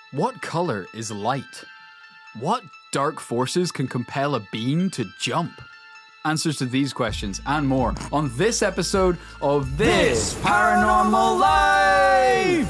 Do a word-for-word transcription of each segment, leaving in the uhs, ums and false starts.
What color is light? What dark forces can compel a being to jump? Answers to these questions and more on this episode of This Paranormal Life!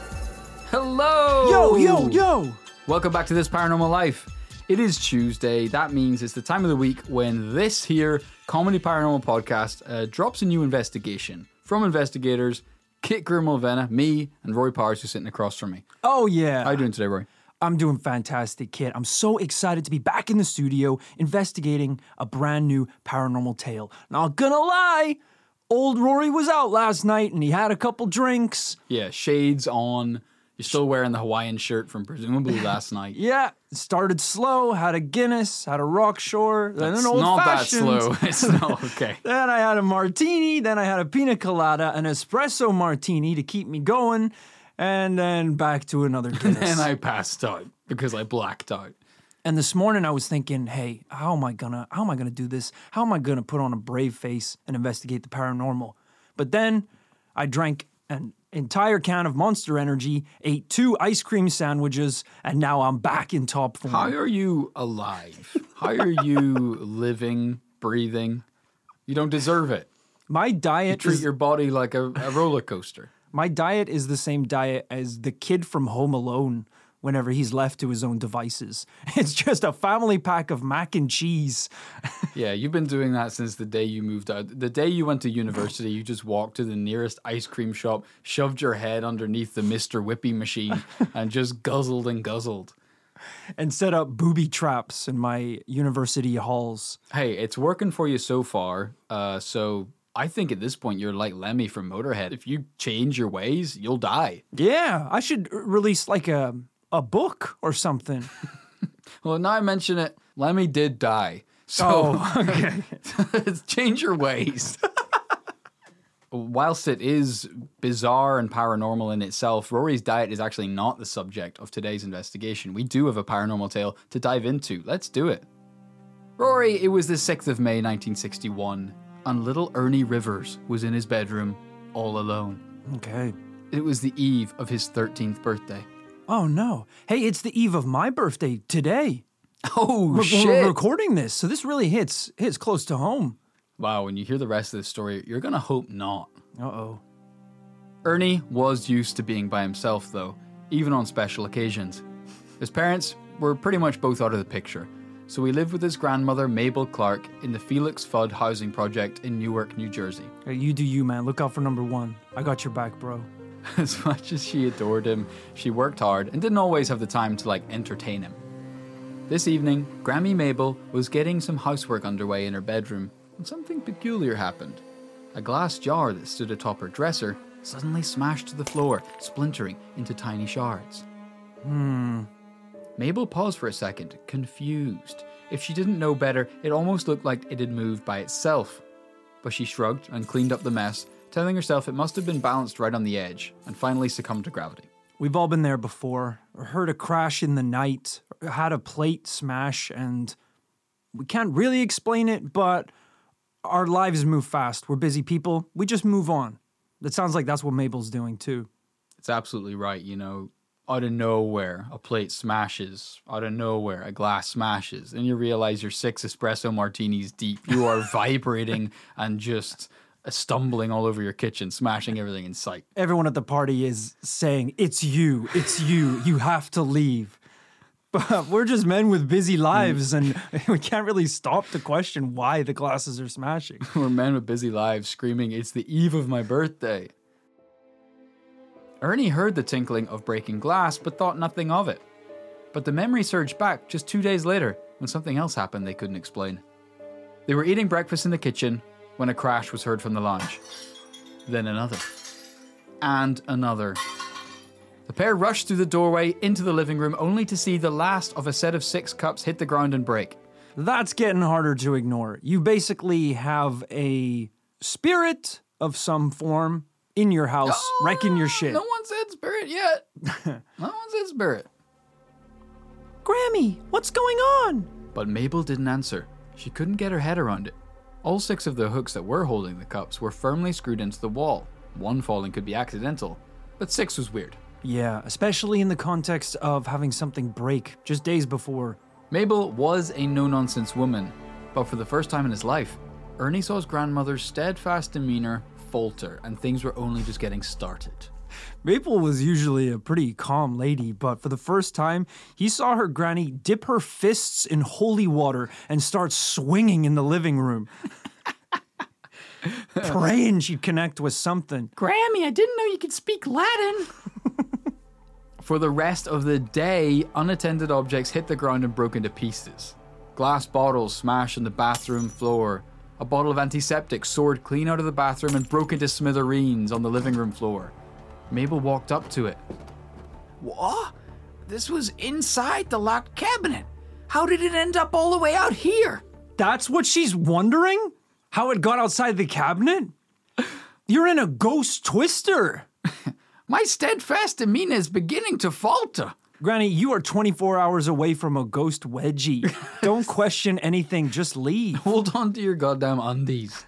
Hello! Yo, yo, yo! Welcome back to This Paranormal Life. It is Tuesday. That means it's the time of the week when this here comedy paranormal podcast uh, drops a new investigation from investigators Kit Grimmelvena, me, and Roy Powers, who's sitting across from me. Oh, yeah. How are you doing today, Roy? I'm doing fantastic, Kit. I'm so excited to be back in the studio investigating a brand new paranormal tale. Not gonna lie, old Rory was out last night and he had a couple drinks. Yeah, shades on. You're still wearing the Hawaiian shirt from presumably last night. Yeah, started slow, had a Guinness, had a Rockshore, then It's an old not fashioned. that slow. It's not okay. Then I had a martini, then I had a pina colada, an espresso martini to keep me going, and then back to another Guinness. And I passed out because I blacked out. And this morning I was thinking, hey, how am I gonna how am I gonna do this? How am I gonna put on a brave face and investigate the paranormal? But then I drank an entire can of Monster Energy, ate two ice cream sandwiches, and now I'm back in top form. How are you alive? How are you living, breathing? You don't deserve it. My diet You treat is, your body like a, a roller coaster. my diet is the same diet as the kid from Home Alone whenever he's left to his own devices. It's just a family pack of mac and cheese. Yeah, you've been doing that since the day you moved out. The day you went to university, you just walked to the nearest ice cream shop, shoved your head underneath the Mister Whippy machine, and just guzzled and guzzled. And set up booby traps in my university halls. Hey, it's working for you so far. Uh, so I think at this point you're like Lemmy from Motorhead. If you change your ways, you'll die. Yeah, I should r- release like a a book or something. Well, now I mention it, Lemmy did die. So Oh, okay. change your ways. Whilst it is bizarre and paranormal in itself, Rory's diet is actually not the subject of today's investigation. We do have a paranormal tale to dive into. Let's do it. Rory, it was the sixth of May, nineteen sixty-one, and little Ernie Rivers was in his bedroom all alone. Okay. It was the eve of his thirteenth birthday. Oh no. Hey, it's the eve of my birthday today. Oh, We're, shit. we're recording this, so this really hits hits close to home. Wow, when you hear the rest of the story, you're going to hope not. Uh-oh. Ernie was used to being by himself, though, even on special occasions. His parents were pretty much both out of the picture, so he lived with his grandmother, Mabel Clark, in the Felix Fudd housing project in Newark, New Jersey. Hey, you do you, man. Look out for number one. I got your back, bro. As much as she adored him, she worked hard and didn't always have the time to, like, entertain him. This evening, Grammy Mabel was getting some housework underway in her bedroom when something peculiar happened. A glass jar that stood atop her dresser suddenly smashed to the floor, splintering into tiny shards. Hmm. Mabel paused for a second, confused. If she didn't know better, it almost looked like it had moved by itself. But she shrugged and cleaned up the mess, telling herself it must have been balanced right on the edge, and finally succumbed to gravity. We've all been there before, or heard a crash in the night, or had a plate smash, and we can't really explain it, but our lives move fast. We're busy people. We just move on. It sounds like that's what Mabel's doing too. It's absolutely right, you know. Out of nowhere, a plate smashes. Out of nowhere, a glass smashes. And you realize you're six espresso martinis deep. You are vibrating and just stumbling all over your kitchen, smashing everything in sight. Everyone at the party is saying, it's you, it's you, you have to leave. But we're just men with busy lives, and we can't really stop to question why the glasses are smashing. We're men with busy lives screaming, "It's the eve of my birthday." Ernie heard the tinkling of breaking glass, but thought nothing of it. But the memory surged back just two days later when something else happened they couldn't explain. They were eating breakfast in the kitchen when a crash was heard from the lounge. Then another. And another. The pair rushed through the doorway into the living room only to see the last of a set of six cups hit the ground and break. That's getting harder to ignore. You basically have a spirit of some form in your house Oh, wrecking your shit. No one said spirit yet. No one said spirit. Grammy, what's going on? But Mabel didn't answer. She couldn't get her head around it. All six of the hooks that were holding the cups were firmly screwed into the wall. One falling could be accidental, but six was weird. Yeah, especially in the context of having something break just days before. Mabel was a no-nonsense woman, but for the first time in his life, Ernie saw his grandmother's steadfast demeanor falter, and things were only just getting started. Mabel was usually a pretty calm lady, but for the first time, he saw her granny dip her fists in holy water and start swinging in the living room. Praying she'd connect with something. Grammy, I didn't know you could speak Latin. For the rest of the day, unattended objects hit the ground and broke into pieces. Glass bottles smashed on the bathroom floor. A bottle of antiseptic soared clean out of the bathroom and broke into smithereens on the living room floor. Mabel walked up to it. What? This was inside the locked cabinet. How did it end up all the way out here? That's what she's wondering? How it got outside the cabinet? You're in a ghost twister. My steadfast demeanor is beginning to falter. Granny, you are twenty-four hours away from a ghost wedgie. Don't question anything, just leave. Hold on to your goddamn undies.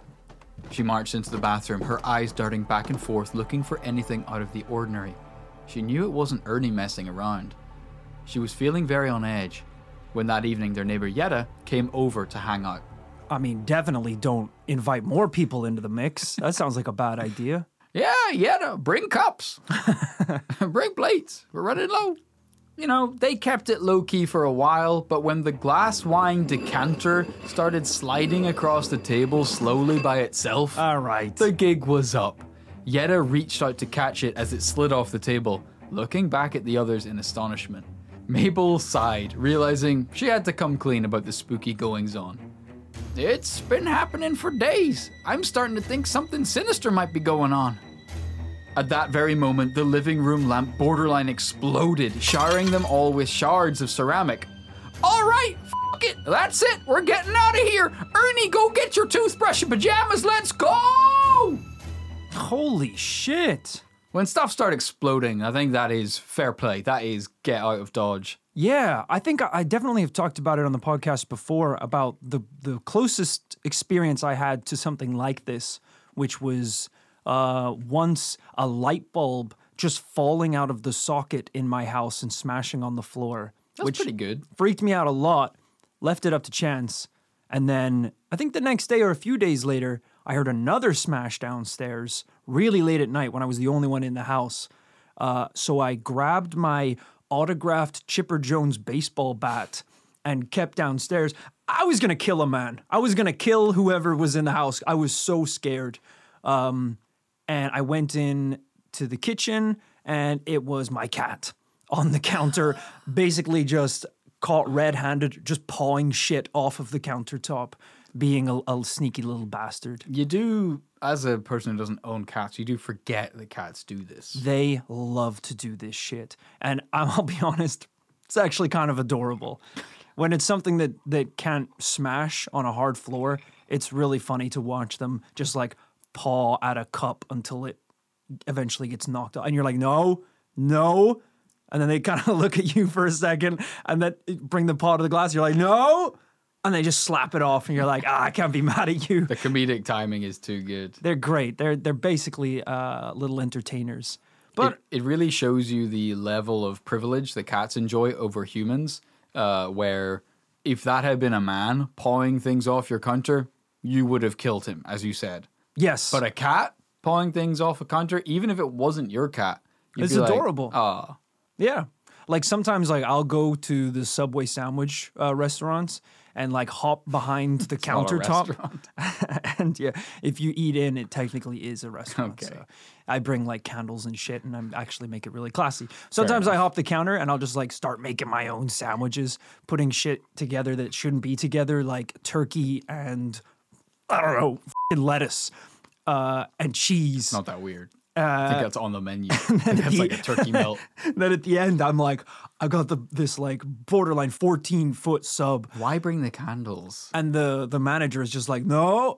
She marched into the bathroom, her eyes darting back and forth, looking for anything out of the ordinary. She knew it wasn't Ernie messing around. She was feeling very on edge when that evening their neighbor Yetta came over to hang out. I mean, definitely don't invite more people into the mix. That sounds like a bad idea. Yeah, Yetta, bring cups. Bring plates. We're running low. You know, they kept it low-key for a while, but when the glass wine decanter started sliding across the table slowly by itself, all right, the gig was up. Yetta reached out to catch it as it slid off the table, looking back at the others in astonishment. Mabel sighed, realizing she had to come clean about the spooky goings-on. It's been happening for days. I'm starting to think something sinister might be going on. At that very moment, the living room lamp borderline exploded, showering them all with shards of ceramic. All right, f*** it. That's it. We're getting out of here. Ernie, go get your toothbrush and pajamas. Let's go! Holy shit. When stuff starts exploding, I think that is fair play. That is get out of Dodge. Yeah, I think I definitely have talked about it on the podcast before about the, the closest experience I had to something like this, which was uh, once a light bulb just falling out of the socket in my house and smashing on the floor. That's which pretty good. Freaked me out a lot, left it up to chance. And then I think the next day or a few days later, I heard another smash downstairs really late at night when I was the only one in the house. Uh, so I grabbed my autographed Chipper Jones baseball bat and kept downstairs. I was going to kill a man. I was going to kill whoever was in the house. I was so scared. Um, and I went in to the kitchen and it was my cat on the counter, basically just caught red-handed, just pawing shit off of the countertop, being a, a sneaky little bastard. You do, as a person who doesn't own cats, you do forget that cats do this. They love to do this shit. And I'll be honest, it's actually kind of adorable. When it's something that, that can't smash on a hard floor, it's really funny to watch them just like paw at a cup until it eventually gets knocked out. And you're like, no, no. And then they kind of look at you for a second and then bring the paw to the glass. You're like, no. And they just slap it off and you're like, ah, I can't be mad at you. The comedic timing is too good. They're great. They're they're basically uh, little entertainers. But it, it really shows you the level of privilege that cats enjoy over humans, uh, where if that had been a man pawing things off your counter, you would have killed him, as you said. yes. But a cat pawing things off a counter, even if it wasn't your cat, you'd It's be like, adorable. "Aw." Yeah. Like sometimes like I'll go to the Subway sandwich uh, restaurants and like hop behind the not a countertop. restaurant. And yeah, if you eat in, it technically is a restaurant. Okay. So I bring like candles and shit and I actually make it really classy. Sometimes I hop the counter and I'll just like start making my own sandwiches, putting shit together that shouldn't be together, like turkey and I don't know, f***ing lettuce uh, and cheese. Not that weird. Uh, I think that's on the menu. I think that's like a turkey melt. Then at the end, I'm like, I got the this like borderline fourteen foot sub, Why bring the candles? and the the manager is just like, no,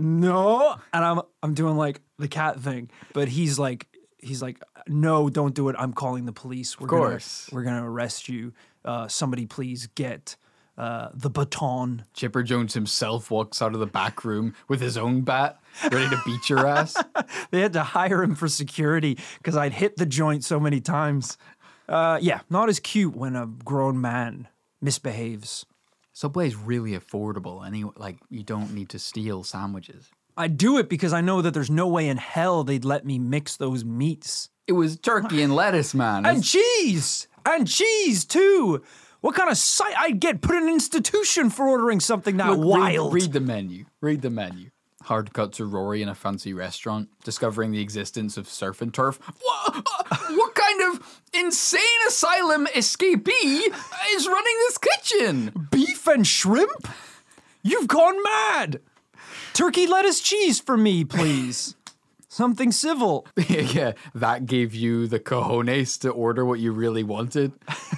no, and I'm I'm doing like the cat thing, but he's like he's like, no, don't do it. I'm calling the police. We're Of course. gonna, we're gonna arrest you. Uh, somebody please get uh, the baton. Chipper Jones himself walks out of the back room with his own bat, ready to beat your ass. They had to hire him for security because I'd hit the joint so many times. Uh, yeah, not as cute when a grown man misbehaves. Subway's really affordable. Any like you don't need to steal sandwiches. I do it because I know that there's no way in hell they'd let me mix those meats. It was turkey and lettuce, man. And It's- cheese! And cheese, too! What kind of sight? I'd get put in an institution for ordering something that Look, read- wild. Read, the menu. Read the menu. Hard cut to Rory in a fancy restaurant, discovering the existence of surf and turf. What, what kind of insane asylum escapee is running this kitchen? Beef and shrimp? You've gone mad! Turkey, lettuce, cheese for me, please. Something civil. Yeah, that gave you the cojones to order what you really wanted.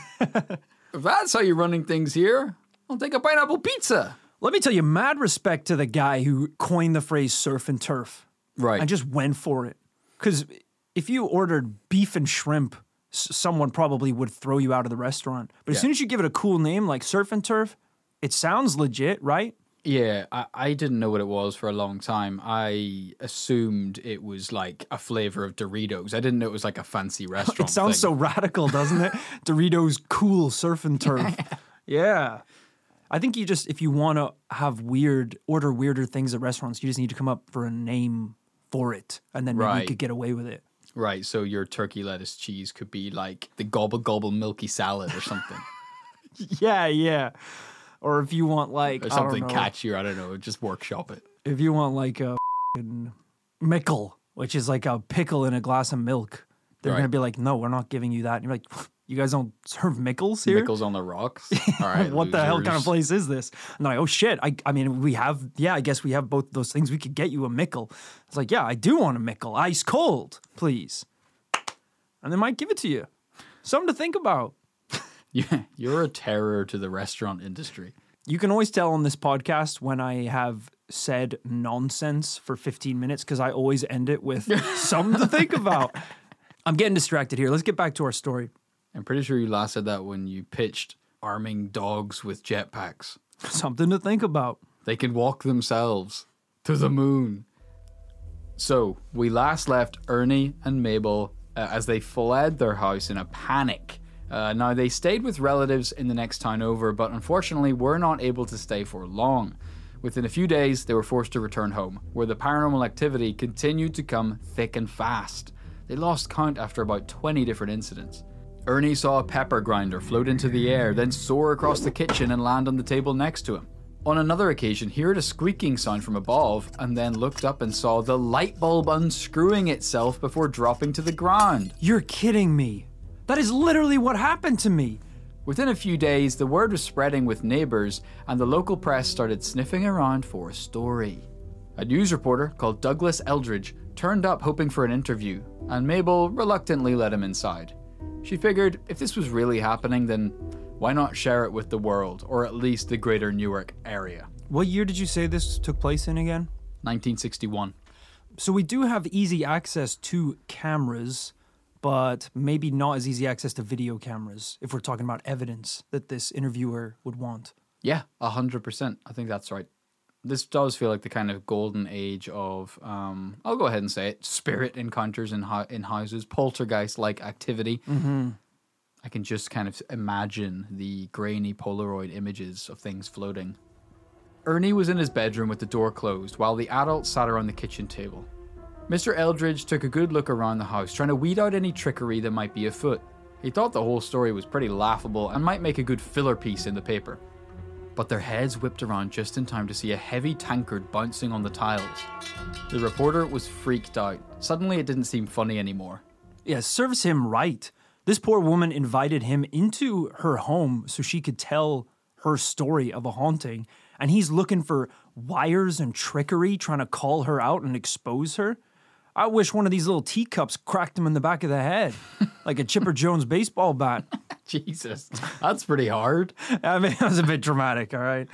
If that's how you're running things here, I'll take a pineapple pizza. Let me tell you, mad respect to the guy who coined the phrase surf and turf. Right. I just went for it. Because if you ordered beef and shrimp, s- someone probably would throw you out of the restaurant. But as Yeah. soon as you give it a cool name like surf and turf, it sounds legit, right? Yeah, I, I didn't know what it was for a long time. I assumed it was like a flavor of Doritos. I didn't know it was like a fancy restaurant. It sounds thing. so radical, doesn't it? Doritos cool surf and turf. Yeah. I think you just, if you want to have weird, order weirder things at restaurants, you just need to come up for a name for it. And then maybe you Right. could get away with it. Right, so your turkey, lettuce, cheese could be like the gobble gobble milky salad or something. Yeah, yeah. Or if you want like, Or I don't something know, catchier, I don't know, just workshop it. if you want like a f***ing mickle, which is like a pickle in a glass of milk, they're Right. going to be like, no, we're not giving you that. And you're like, you guys don't serve mickles here? Pickles on the rocks. All right, What the hell kind of losers. place is this? And they're like, oh shit, I, I mean, we have, yeah, I guess we have both those things. We could get you a mickle. It's like, yeah, I do want a mickle. Ice cold, please. And they might give it to you. Something to think about. Yeah, you're a terror to the restaurant industry. You can always tell on this podcast when I have said nonsense for fifteen minutes because I always end it with something to think about. I'm getting distracted here. Let's get back to our story. I'm pretty sure you last said that when you pitched arming dogs with jetpacks. Something to think about. They can walk themselves to the moon. So, we last left Ernie and Mabel uh, as they fled their house in a panic. Uh, now, they stayed with relatives in the next town over, but unfortunately were not able to stay for long. Within a few days, they were forced to return home, where the paranormal activity continued to come thick and fast. They lost count after about twenty different incidents. Ernie saw a pepper grinder float into the air, then soar across the kitchen and land on the table next to him. On another occasion, he heard a squeaking sound from above and then looked up and saw the light bulb unscrewing itself before dropping to the ground. You're kidding me. That is literally what happened to me. Within a few days, the word was spreading with neighbours, and the local press started sniffing around for a story. A news reporter called Douglas Eldridge turned up hoping for an interview, and Mabel reluctantly let him inside. She figured if this was really happening, then why not share it with the world, or at least the greater Newark area? What year did you say this took place in again? nineteen sixty-one. So we do have easy access to cameras, but maybe not as easy access to video cameras if we're talking about evidence that this interviewer would want. Yeah, one hundred percent. I think that's right. This does feel like the kind of golden age of, um, I'll go ahead and say it, spirit encounters in, ho- in houses, poltergeist-like activity. Mm-hmm. I can just kind of imagine the grainy Polaroid images of things floating. Ernie was in his bedroom with the door closed while the adults sat around the kitchen table. Mister Eldridge took a good look around the house, trying to weed out any trickery that might be afoot. He thought the whole story was pretty laughable and might make a good filler piece in the paper. But their heads whipped around just in time to see a heavy tankard bouncing on the tiles. The reporter was freaked out. Suddenly it didn't seem funny anymore. Yeah, serves him right. This poor woman invited him into her home so she could tell her story of a haunting, and he's looking for wires and trickery, trying to call her out and expose her. I wish one of these little teacups cracked him in the back of the head, like a Chipper Jones baseball bat. Jesus, that's pretty hard. I mean, that was a bit dramatic, all right?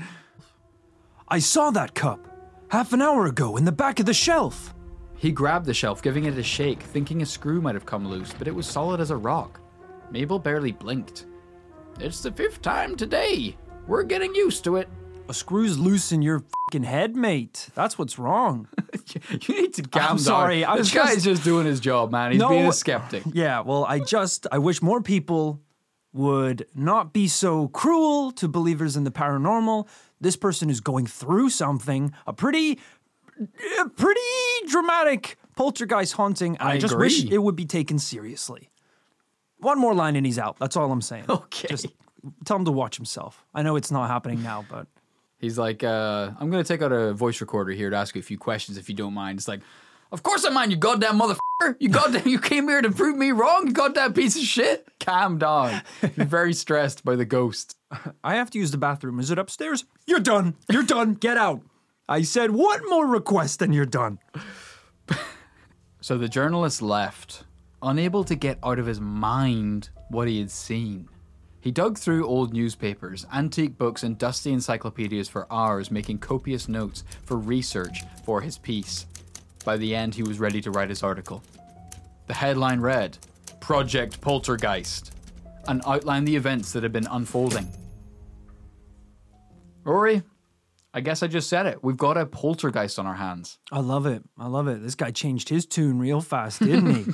I saw that cup half an hour ago in the back of the shelf. He grabbed the shelf, giving it a shake, thinking a screw might have come loose, but it was solid as a rock. Mabel barely blinked. It's the fifth time today, We're getting used to it. A screw's loose in your fucking head, mate. That's what's wrong. You need to calm down. I'm sorry, I'm this just- guy's just doing his job, man. He's No. being a skeptic. Yeah, well, I just, I wish more people would not be so cruel to believers in the paranormal. This person is going through something, a pretty, a pretty dramatic poltergeist haunting, and I, I just agree. wish it would be taken seriously. One more line and he's out. That's all I'm saying. Okay. Just tell him to watch himself. I know it's not happening now, but He's like, uh, I'm going to take out a voice recorder here to ask you a few questions if you don't mind. It's like, of course I mind, you goddamn motherfucker. You goddamn, you came here to prove me wrong, you goddamn piece of shit. Calm down. You're very stressed by the ghost. I have to use the bathroom. Is it upstairs? You're done. You're done. Get out. I said one more request and you're done. So the journalist left, unable to get out of his mind what he had seen. He dug through old newspapers, antique books, and dusty encyclopedias for hours, making copious notes for research for his piece. By the end, he was ready to write his article. The headline read, Project Poltergeist, and outlined the events that had been unfolding. Rory, I guess I just said it. We've got a poltergeist on our hands. I love it. I love it. This guy changed his tune real fast, didn't he?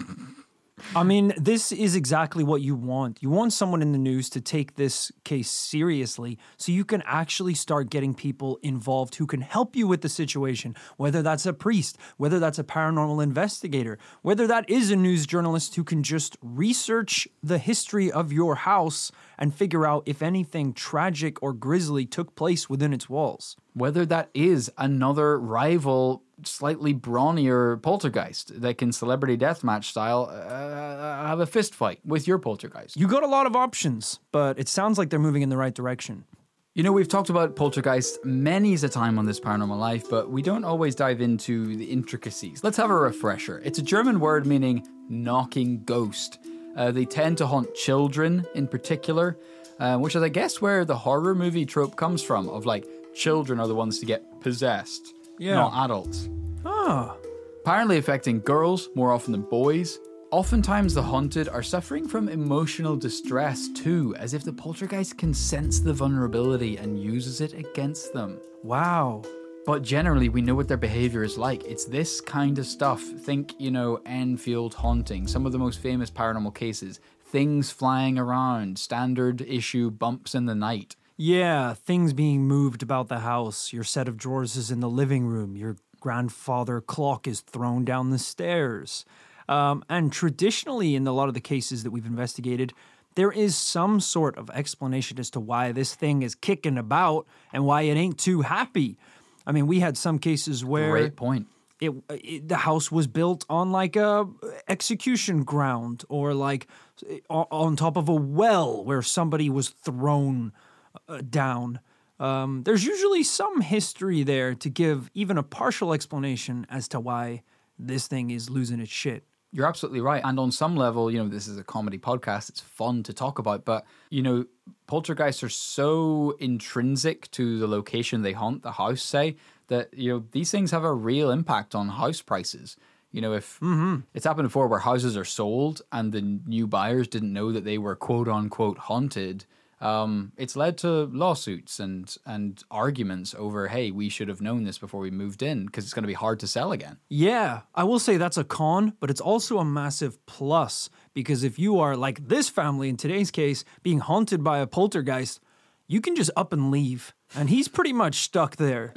I mean, this is exactly what you want. You want someone in the news to take this case seriously so you can actually start getting people involved who can help you with the situation, whether that's a priest, whether that's a paranormal investigator, whether that is a news journalist who can just research the history of your house and figure out if anything tragic or grisly took place within its walls. Whether that is another rival, slightly brawnier poltergeist that can celebrity deathmatch style uh, have a fist fight with your poltergeist. You got a lot of options, but it sounds like they're moving in the right direction. You know, we've talked about poltergeist many a time on this Paranormal Life, but we don't always dive into the intricacies. Let's have a refresher. It's a German word meaning knocking ghost. Uh, they tend to haunt children in particular, uh, which is, I guess, where the horror movie trope comes from, of like, children are the ones to get possessed, Yeah. not adults. Ah, Apparently affecting girls more often than boys. Oftentimes the haunted are suffering from emotional distress too, as if the poltergeist can sense the vulnerability and uses it against them. wow. But generally we know what their behavior is like. It's this kind of stuff. Think, you know, Enfield haunting, some of the most famous paranormal cases, things flying around, standard issue bumps in the night. Yeah, things being moved about the house. Your set of drawers is in the living room. Your grandfather clock is thrown down the stairs. Um, and traditionally, in a lot of the cases that we've investigated, there is some sort of explanation as to why this thing is kicking about and why it ain't too happy. I mean, we had some cases where Great point. it, it the house was built on like a execution ground or like on, on top of a well where somebody was thrown uh, down. Um, there's usually some history there to give even a partial explanation as to why this thing is losing its shit. You're absolutely right. And on some level, you know, this is a comedy podcast. It's fun to talk about. But, you know, poltergeists are so intrinsic to the location they haunt, the house, say, that, you know, these things have a real impact on house prices. You know, if Mm-hmm. it's happened before where houses are sold and the new buyers didn't know that they were quote unquote haunted, um, it's led to lawsuits and and arguments over, hey, we should have known this before we moved in because it's going to be hard to sell again. Yeah, I will say that's a con, but it's also a massive plus because if you are like this family in today's case, being haunted by a poltergeist, you can just up and leave, and he's pretty much stuck there.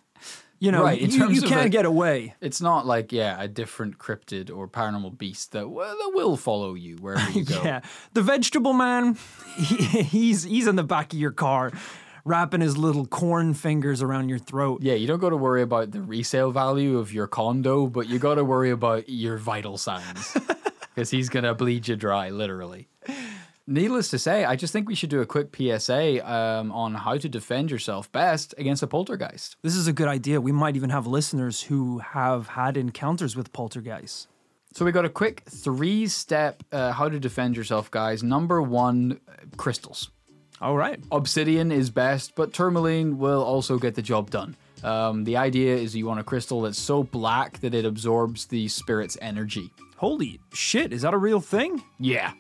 You know, Right, in you, terms you of can't a- get away. It's not like, yeah, a different cryptid or paranormal beast that, well, that will follow you wherever you go. Yeah, the vegetable man, he, he's he's in the back of your car, wrapping his little corn fingers around your throat. Yeah, you don't got to worry about the resale value of your condo, but you got to worry about your vital signs because he's going to bleed you dry, literally. Needless to say, I just think we should do a quick P S A um, on how to defend yourself best against a poltergeist. This is a good idea. We might even have listeners who have had encounters with poltergeists. So we got a quick three-step uh, how to defend yourself, guys. Number one, crystals. All right. Obsidian is best, but tourmaline will also get the job done. Um, the idea is you want a crystal that's so black that it absorbs the spirit's energy. Holy shit, is that a real thing? Yeah.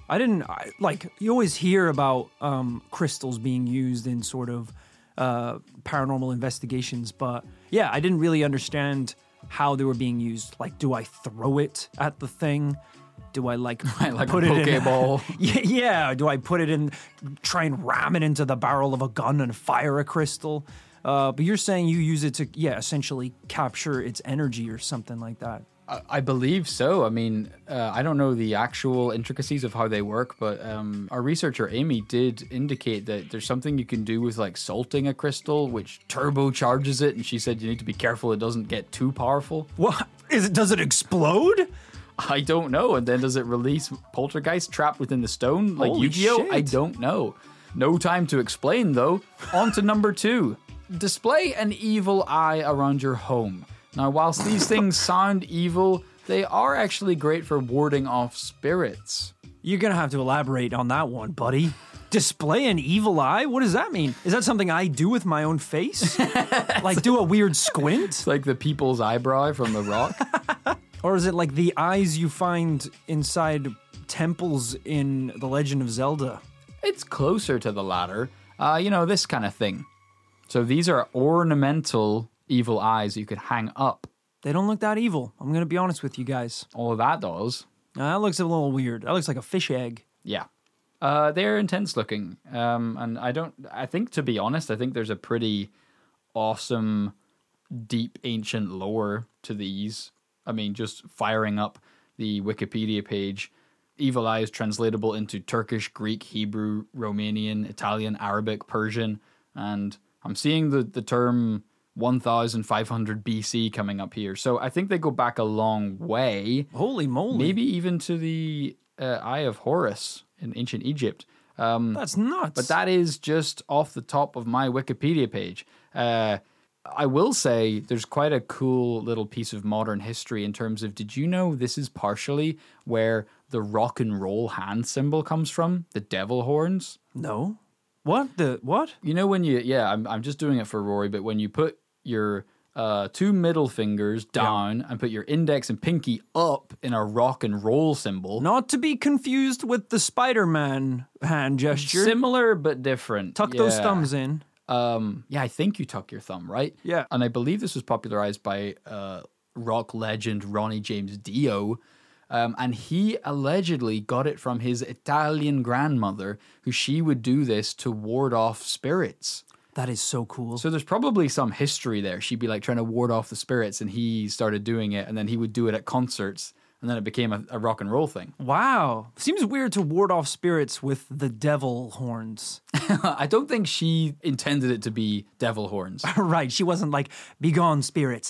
I didn't, I, like, you always hear about um, crystals being used in sort of uh, paranormal investigations, but yeah, I didn't really understand how they were being used. Like, do I throw it at the thing? Do I, like, like put a it in? Pokeball. Yeah, yeah, do I put it in, try and ram it into the barrel of a gun and fire a crystal? Uh, but you're saying you use it to, yeah, essentially capture its energy or something like that. I I believe so. I mean, uh, I don't know the actual intricacies of how they work, but um, our researcher Amy did indicate that there's something you can do with like salting a crystal, which turbocharges it. And she said you need to be careful it doesn't get too powerful. What? Is it, does it explode? I don't know. And then does it release poltergeist trapped within the stone like Holy Yu-Gi-Oh? shit. I don't know. No time to explain though. On to number two. Display an evil eye around your home. Now, whilst these things sound evil, they are actually great for warding off spirits. You're going to have to elaborate on that one, buddy. Display an evil eye? What does that mean? Is that something I do with my own face? Like do a weird squint? It's like the people's eyebrow from The Rock. Or is it like the eyes you find inside temples in The Legend of Zelda? It's closer to the latter. Uh, you know, this kind of thing. So these are ornamental evil eyes you could hang up. They don't look that evil. I'm going to be honest with you guys. All of that does. Now, that looks a little weird. That looks like a fish egg. Yeah. Uh, they're intense looking. Um, and I don't, I think to be honest, I think there's a pretty awesome, deep, ancient lore to these. I mean, just firing up the Wikipedia page. Evil Eye is translatable into Turkish, Greek, Hebrew, Romanian, Italian, Arabic, Persian, and I'm seeing the, the term one thousand five hundred B C coming up here. So I think they go back a long way. Holy moly. Maybe even to the uh, Eye of Horus in ancient Egypt. Um, That's nuts. but that is just off the top of my Wikipedia page. Uh, I will say there's quite a cool little piece of modern history in terms of, did you know this is partially where the rock and roll hand symbol comes from? The devil horns? No. What? The what? You know when you, yeah, I'm, I'm just doing it for Rory, but when you put your uh, two middle fingers down and put your index and pinky up in a rock and roll symbol. Not to be confused with the Spider-Man hand gesture. Similar but different. Tuck those Yeah. thumbs in. Um, yeah, I think you tuck your thumb, right? Yeah. And I believe this was popularized by uh, rock legend Ronnie James Dio. Um, and he allegedly got it from his Italian grandmother, who she would do this to ward off spirits. That is so cool. So there's probably some history there. She'd be like trying to ward off the spirits, and he started doing it, and then he would do it at concerts, and then it became a, a rock and roll thing. Wow. Seems weird to ward off spirits with the devil horns. I don't think she intended it to be devil horns. Right. She wasn't like, be gone, spirits.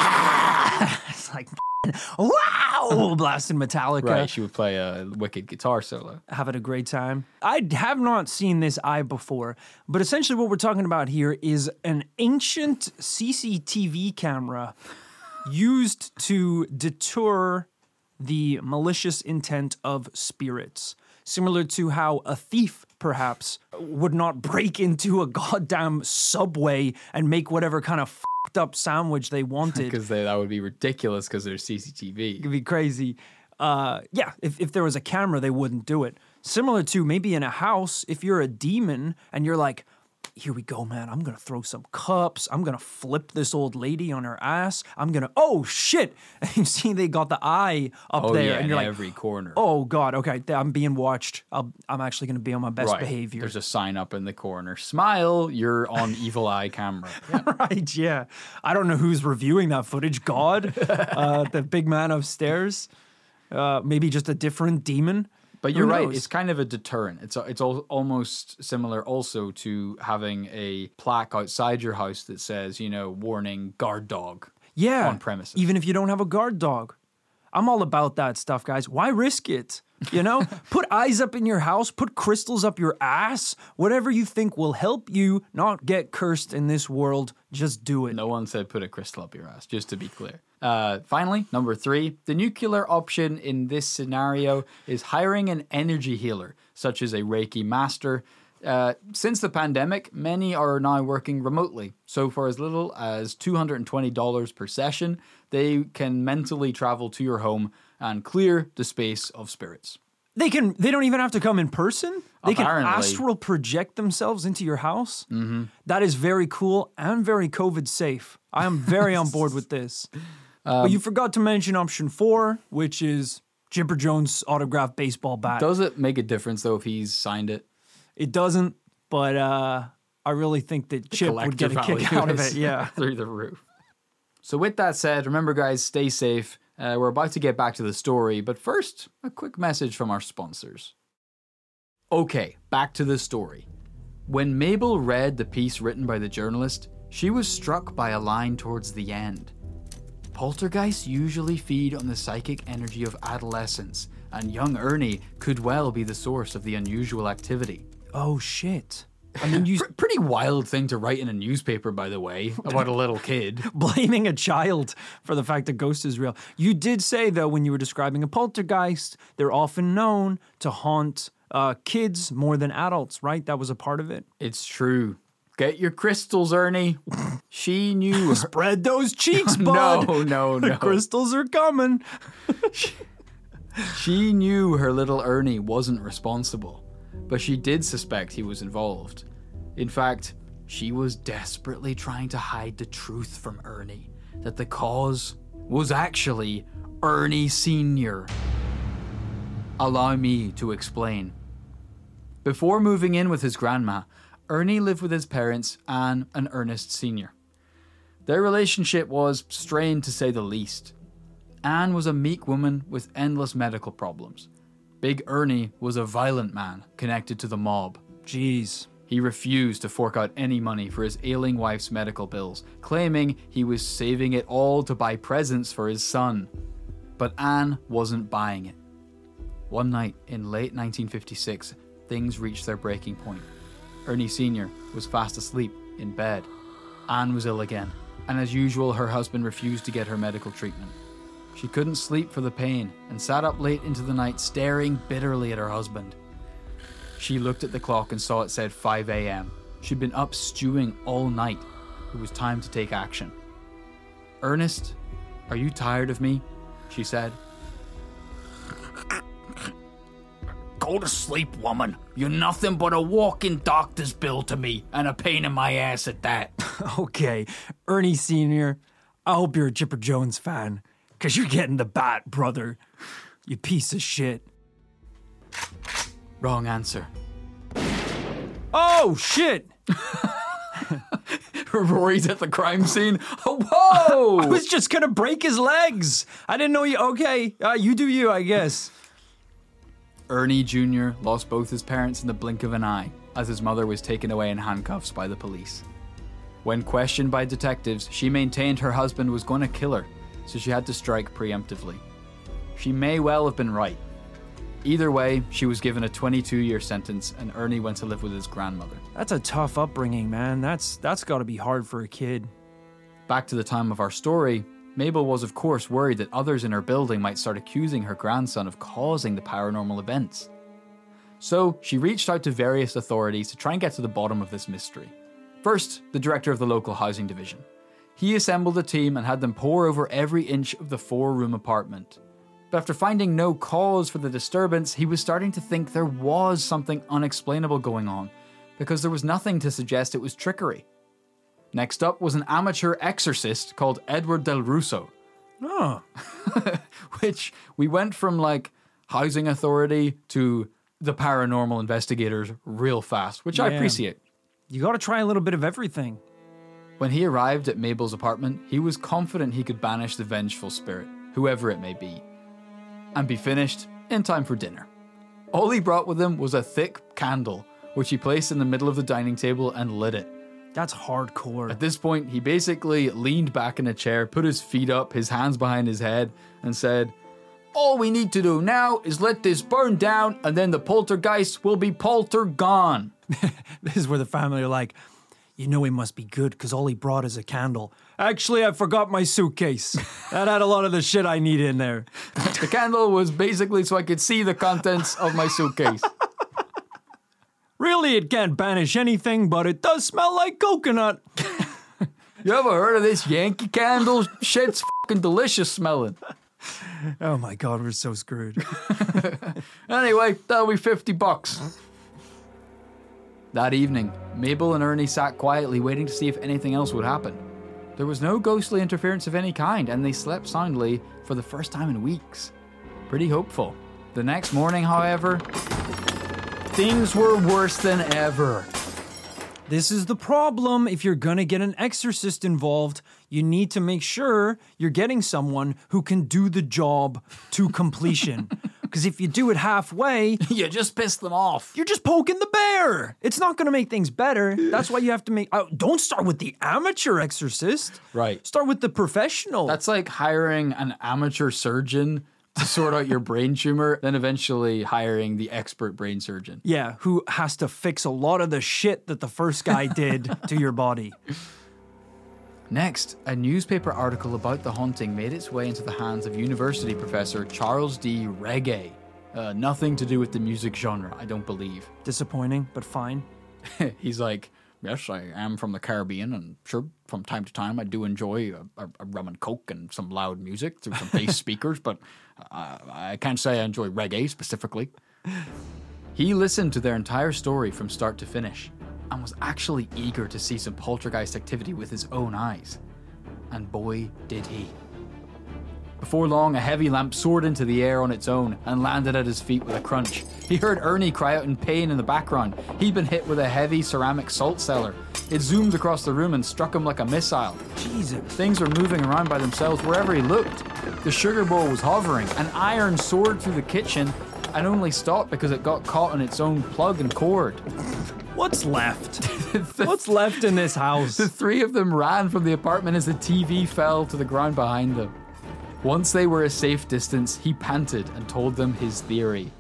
It's like, wow, blasting Metallica. Right, she would play a wicked guitar solo. Having a great time. I have not seen this eye before, but essentially what we're talking about here is an ancient C C T V camera used to deter the malicious intent of spirits. Similar to how a thief, perhaps, would not break into a goddamn Subway and make whatever kind of fucked up sandwich they wanted. Because that would be ridiculous because there's C C T V. It'd be crazy. Uh, yeah, if, if there was a camera, they wouldn't do it. Similar to maybe in a house, if you're a demon and you're like, here we go, man. I'm going to throw some cups. I'm going to flip this old lady on her ass. I'm going to, oh, shit. And you see they got the eye up Oh, there. yeah, and in you're like, every corner. oh, God, okay, th- I'm being watched. I'll, I'm actually going to be on my best right. behavior. There's a sign up in the corner. Smile, you're on evil eye camera. Yeah. Right, yeah. I don't know who's reviewing that footage. God, uh, the big man upstairs. Uh, maybe just a different demon. But Who you're right. knows? It's kind of a deterrent. It's a, it's al- almost similar also to having a plaque outside your house that says, you know, warning, guard dog. Yeah. On premises. Even if you don't have a guard dog. I'm all about that stuff, guys. Why risk it? You know, put eyes up in your house, put crystals up your ass, whatever you think will help you not get cursed in this world. Just do it. No one said put a crystal up your ass, just to be clear. Uh, finally, number three, the nuclear option in this scenario is hiring an energy healer, such as a Reiki master. Uh, since the pandemic, many are now working remotely. So for as little as two hundred twenty dollars per session, they can mentally travel to your home and clear the space of spirits. They can. They don't even have to come in person. They Apparently. can astral project themselves into your house. Mm-hmm. That is very cool and very COVID safe. I am very on board with this. Um, but you forgot to mention option four, which is Chipper Jones' autographed baseball bat. Does it make a difference, though, if he's signed it? It doesn't, but uh, I really think that The Chip would get a kick out of it. Yeah. Through the roof. So with that said, remember, guys, stay safe. Uh, we're about to get back to the story, but first, a quick message from our sponsors. Okay, back to the story. When Mabel read the piece written by the journalist, she was struck by a line towards the end. Poltergeists usually feed on the psychic energy of adolescents, and young Ernie could well be the source of the unusual activity. Oh, shit. I mean, you... P- pretty wild thing to write in a newspaper, by the way, about a little kid. Blaming a child for the fact that ghost is real. You did say, though, when you were describing a poltergeist, they're often known to haunt uh, kids more than adults, right? That was a part of it. It's true. Get your crystals, Ernie. She knew. Her- Spread those cheeks, bud. no, no, no. The crystals are coming. She knew her little Ernie wasn't responsible, but she did suspect he was involved. In fact, she was desperately trying to hide the truth from Ernie, that the cause was actually Ernie Senior Allow me to explain. Before moving in with his grandma, Ernie lived with his parents, Anne and Ernest Senior Their relationship was strained to say the least. Anne was a meek woman with endless medical problems. Big Ernie was a violent man connected to the mob. Jeez. He refused to fork out any money for his ailing wife's medical bills, claiming he was saving it all to buy presents for his son. But Anne wasn't buying it. One night in late nineteen fifty-six, things reached their breaking point. Ernie Senior was fast asleep in bed. Anne was ill again, and as usual, her husband refused to get her medical treatment. She couldn't sleep for the pain and sat up late into the night staring bitterly at her husband. She looked at the clock and saw it said five a.m. She'd been up stewing all night. It was time to take action. "Ernest, are you tired of me?" she said. "Go to sleep, woman. You're nothing but a walking doctor's bill to me, and a pain in my ass at that." Okay, Ernie Senior, I hope you're a Chipper Jones fan, because you're getting the bat, brother. You piece of shit. Wrong answer. Oh, shit! Rory's at the crime scene. Oh, whoa! I was just gonna break his legs. I didn't know you. Okay, uh, you do you, I guess. Ernie Junior lost both his parents in the blink of an eye, as his mother was taken away in handcuffs by the police. When questioned by detectives, she maintained her husband was going to kill her, so she had to strike preemptively. She may well have been right. Either way, she was given a twenty-two-year sentence, and Ernie went to live with his grandmother. That's a tough upbringing, man. That's that's got to be hard for a kid. Back to the time of our story, Mabel was of course worried that others in her building might start accusing her grandson of causing the paranormal events. So she reached out to various authorities to try and get to the bottom of this mystery. First, the director of the local housing division. He assembled a team and had them pore over every inch of the four-room apartment. But after finding no cause for the disturbance, he was starting to think there was something unexplainable going on, because there was nothing to suggest it was trickery. Next up was an amateur exorcist called Edward Del Russo. Oh. Which, we went from like housing authority to the paranormal investigators real fast, which I Yeah. appreciate. You got to try a little bit of everything. When he arrived at Mabel's apartment, he was confident he could banish the vengeful spirit, whoever it may be, and be finished in time for dinner. All he brought with him was a thick candle, which he placed in the middle of the dining table and lit it. That's hardcore. At this point, he basically leaned back in a chair, put his feet up, his hands behind his head, and said, "All we need to do now is let this burn down, and then the poltergeist will be polter gone." This is where the family are like, you know he must be good because all he brought is a candle. Actually, I forgot my suitcase. That had a lot of the shit I need in there. The candle was basically so I could see the contents of my suitcase. Really, it can't banish anything, but it does smell like coconut. You ever heard of this Yankee candle? Shit's fucking delicious smelling. Oh my God, we're so screwed. Anyway, that'll be fifty bucks. That evening, Mabel and Ernie sat quietly waiting to see if anything else would happen. There was no ghostly interference of any kind, and they slept soundly for the first time in weeks. Pretty hopeful. The next morning, however, things were worse than ever. This is the problem. If you're gonna get an exorcist involved, you need to make sure you're getting someone who can do the job to completion. Because if you do it halfway, You just pissed them off. you're just poking the bear. It's not gonna make things better. That's why you have to make. Uh, don't start with the amateur exorcist. Right. Start with the professional. That's like hiring an amateur surgeon to sort out your brain tumor, then eventually hiring the expert brain surgeon. yeah, who has to fix a lot of the shit that the first guy did to your body. Next, a newspaper article about the haunting made its way into the hands of university professor Charles D. Reggae. Uh, nothing to do with the music genre, I don't believe. Disappointing, but fine. He's like, yes, I am from the Caribbean, and sure, from time to time I do enjoy a, a, a rum and coke and some loud music through some bass speakers, but uh, I can't say I enjoy reggae specifically. He listened to their entire story from start to finish, and was actually eager to see some poltergeist activity with his own eyes. And boy, did he. Before long, a heavy lamp soared into the air on its own and landed at his feet with a crunch. He heard Ernie cry out in pain in the background. He'd been hit with a heavy ceramic salt cellar. It zoomed across the room and struck him like a missile. Jesus. Things were moving around by themselves wherever he looked. The sugar bowl was hovering. An iron soared through the kitchen and only stopped because it got caught on its own plug and cord. What's left? What's left in this house? The three of them ran from the apartment as the T V fell to the ground behind them. Once they were a safe distance, he panted and told them his theory.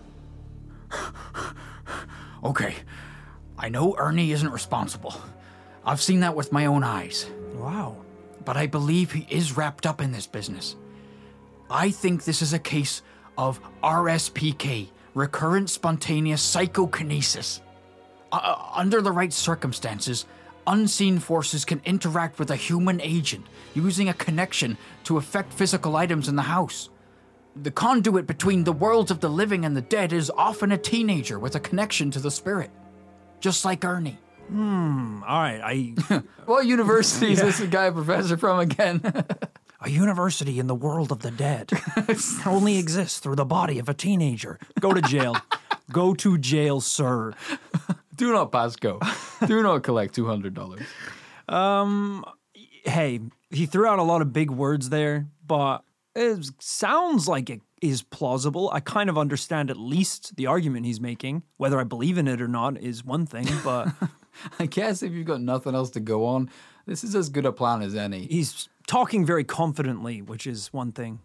Okay, I know Ernie isn't responsible. I've seen that with my own eyes. Wow. But I believe he is wrapped up in this business. I think this is a case of R S P K, recurrent spontaneous psychokinesis. Uh, under the right circumstances, unseen forces can interact with a human agent using a connection to affect physical items in the house. The conduit between the worlds of the living and the dead is often a teenager with a connection to the spirit. Just like Ernie. Hmm. All right. I What university is this guy a professor from again? a university in the world of the dead only exists through the body of a teenager. Go to jail. Go to jail, sir. Do not pass go. Do not collect two hundred dollars. Um, hey, he threw out a lot of big words there, but it sounds like it is plausible. I kind of understand at least the argument he's making. Whether I believe in it or not is one thing, but I guess if you've got nothing else to go on, this is as good a plan as any. he's talking very confidently, which is one thing.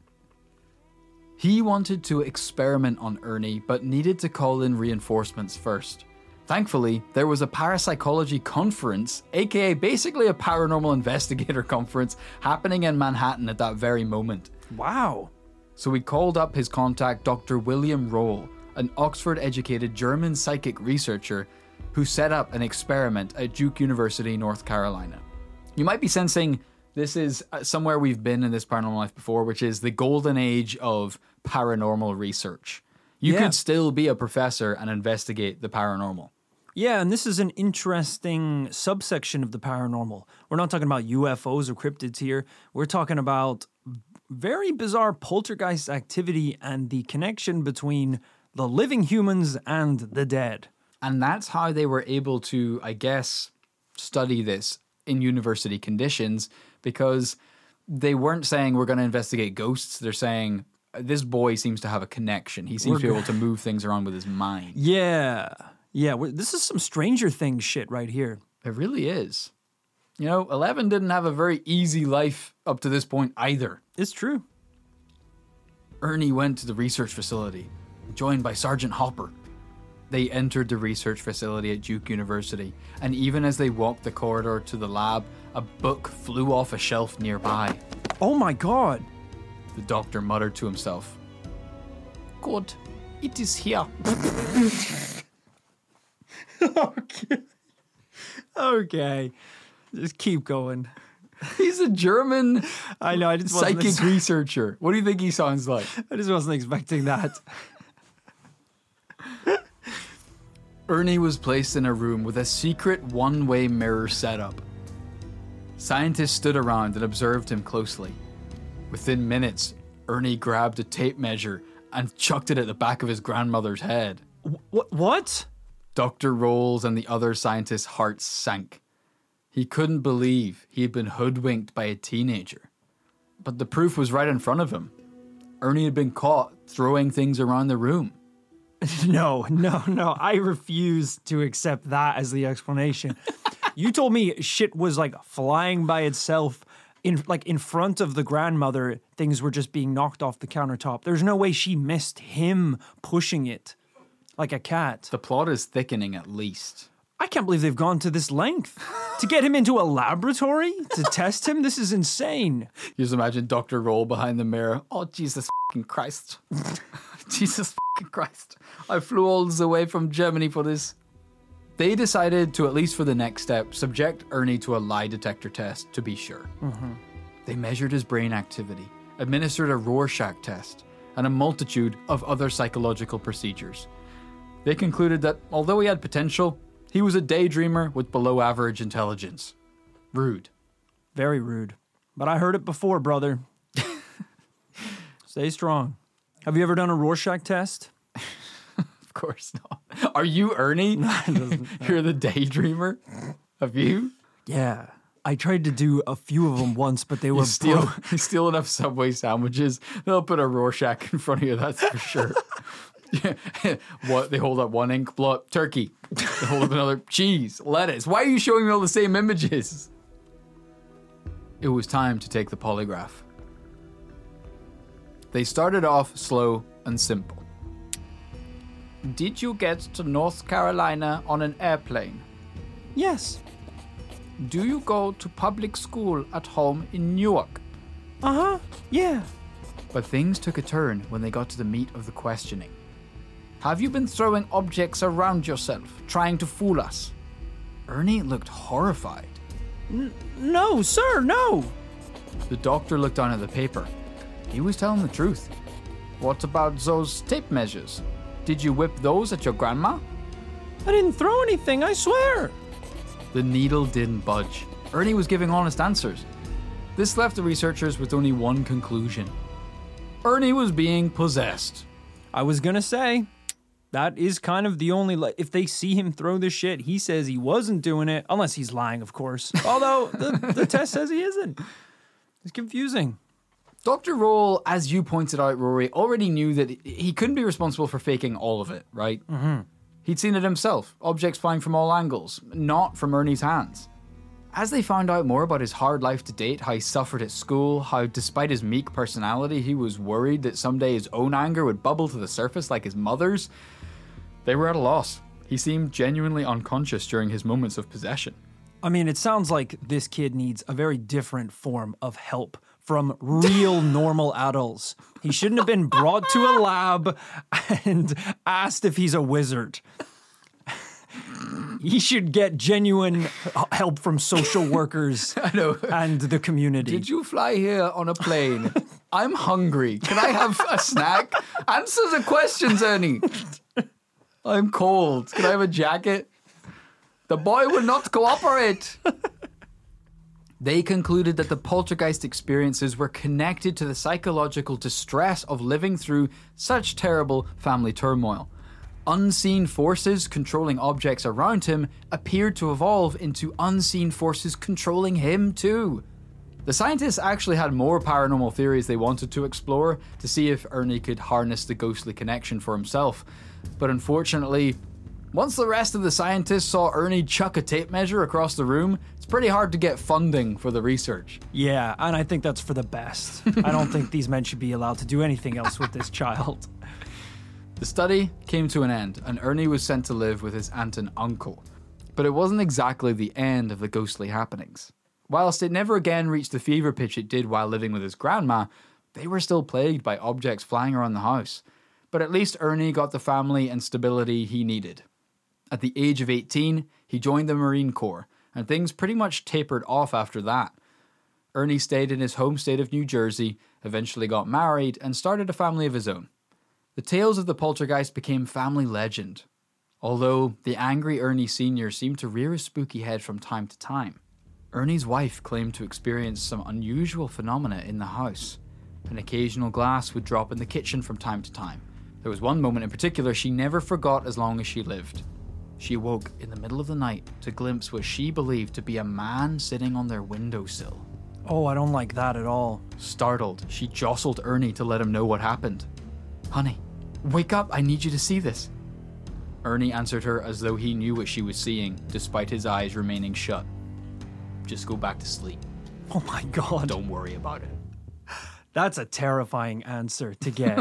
He wanted to experiment on Ernie, but needed to call in reinforcements first. Thankfully, there was a parapsychology conference, aka basically a paranormal investigator conference, happening in Manhattan at that very moment. Wow. So we called up his contact, Doctor William Roll, an Oxford-educated German psychic researcher who set up an experiment at Duke University, North Carolina. You might be sensing this is somewhere we've been in this Paranormal Life before, which is the golden age of paranormal research. You Yeah. could still be a professor and investigate the paranormal. Yeah, and this is an interesting subsection of the paranormal. We're not talking about U F Os or cryptids here. We're talking about very bizarre poltergeist activity and the connection between the living humans and the dead. And that's how they were able to, I guess, study this in university conditions, because they weren't saying we're going to investigate ghosts. They're saying this boy seems to have a connection. He seems We're to be able to move things around with his mind. Yeah. Yeah, we're, this is some Stranger Things shit right here. It really is. You know, Eleven didn't have a very easy life up to this point either. It's true. Ernie went to the research facility, joined by Sergeant Hopper. They entered the research facility at Duke University, and even as they walked the corridor to the lab, a book flew off a shelf nearby. Oh my god. The doctor muttered to himself, "Good, it is here." Okay. Okay. Just keep going. He's a German I know. I just wasn't psychic ex- researcher. What do you think he sounds like? I just wasn't expecting that. Ernie was placed in a room with a secret one-way mirror setup. Scientists stood around and observed him closely. Within minutes, Ernie grabbed a tape measure and chucked it at the back of his grandmother's head. What? What? Doctor Rolls and the other scientists' hearts sank. He couldn't believe he had been hoodwinked by a teenager. But the proof was right in front of him. Ernie had been caught throwing things around the room. No, no, no. I refuse to accept that as the explanation. You told me shit was like flying by itself. In like in front of the grandmother, things were just being knocked off the countertop. There's no way she missed him pushing it like a cat. The plot is thickening at least. I can't believe they've gone to this length to get him into a laboratory to test him. This is insane. You just imagine Doctor Roll behind the mirror. Oh, Jesus fucking Christ. Jesus fucking Christ. I flew all the way from Germany for this. They decided to, at least for the next step, subject Ernie to a lie detector test to be sure. Mm-hmm. They measured his brain activity, administered a Rorschach test, and a multitude of other psychological procedures. They concluded that, although he had potential, he was a daydreamer with below average intelligence. Rude. Very rude. But I heard it before, brother. Stay strong. Have you ever done a Rorschach test? Of course not. Are you Ernie? No, it doesn't. You're the daydreamer? Have you? Yeah. I tried to do a few of them once, but they were You steal, bro- you steal enough Subway sandwiches, they'll put a Rorschach in front of you, that's for sure. What? They hold up one ink blot, turkey. They hold up another, cheese, lettuce. Why are you showing me all the same images? It was time to take the polygraph. They started off slow and simple. Did you get to North Carolina on an airplane? Yes. Do you go to public school at home in Newark? Uh-huh. Yeah. But things took a turn when they got to the meat of the questioning. Have you been throwing objects around yourself, trying to fool us? Ernie looked horrified. N- no, sir, no. The doctor looked down at the paper. He was telling the truth. What about those tape measures? Did you whip those at your grandma? I didn't throw anything, I swear. The needle didn't budge. Ernie was giving honest answers. This left the researchers with only one conclusion. Ernie was being possessed. I was gonna say, that is kind of the only, li- if they see him throw this shit, he says he wasn't doing it, unless he's lying, of course. Although, the, the test says he isn't. It's confusing. Doctor Roll, as you pointed out, Rory, already knew that he couldn't be responsible for faking all of it, right? Mm-hmm. He'd seen it himself, objects flying from all angles, not from Ernie's hands. As they found out more about his hard life to date, how he suffered at school, how despite his meek personality, he was worried that someday his own anger would bubble to the surface like his mother's, they were at a loss. He seemed genuinely unconscious during his moments of possession. I mean, it sounds like this kid needs a very different form of help from real normal adults. He shouldn't have been brought to a lab and asked if he's a wizard. He should get genuine help from social workers I know. and the community. Did you fly here on a plane? I'm hungry. Can I have a snack? Answer the questions, Ernie. I'm cold. Can I have a jacket? The boy will not cooperate. They concluded that the poltergeist experiences were connected to the psychological distress of living through such terrible family turmoil. Unseen forces controlling objects around him appeared to evolve into unseen forces controlling him too. The scientists actually had more paranormal theories they wanted to explore to see if Ernie could harness the ghostly connection for himself. But unfortunately, once the rest of the scientists saw Ernie chuck a tape measure across the room, it's pretty hard to get funding for the research. Yeah, and I think that's for the best. I don't think these men should be allowed to do anything else with this child. The study came to an end, and Ernie was sent to live with his aunt and uncle. But it wasn't exactly the end of the ghostly happenings. Whilst it never again reached the fever pitch it did while living with his grandma, they were still plagued by objects flying around the house. But at least Ernie got the family and stability he needed. At the age of eighteen, he joined the Marine Corps, and things pretty much tapered off after that. Ernie stayed in his home state of New Jersey, eventually got married, and started a family of his own. The tales of the poltergeist became family legend, although the angry Ernie Senior seemed to rear his spooky head from time to time. Ernie's wife claimed to experience some unusual phenomena in the house. An occasional glass would drop in the kitchen from time to time. There was one moment in particular she never forgot as long as she lived. She awoke in the middle of the night to glimpse what she believed to be a man sitting on their windowsill. Oh, I don't like that at all. Startled, she jostled Ernie to let him know what happened. "Honey, wake up, I need you to see this." Ernie answered her as though he knew what she was seeing, despite his eyes remaining shut. "Just go back to sleep. Oh my God. Don't worry about it." That's a terrifying answer to get.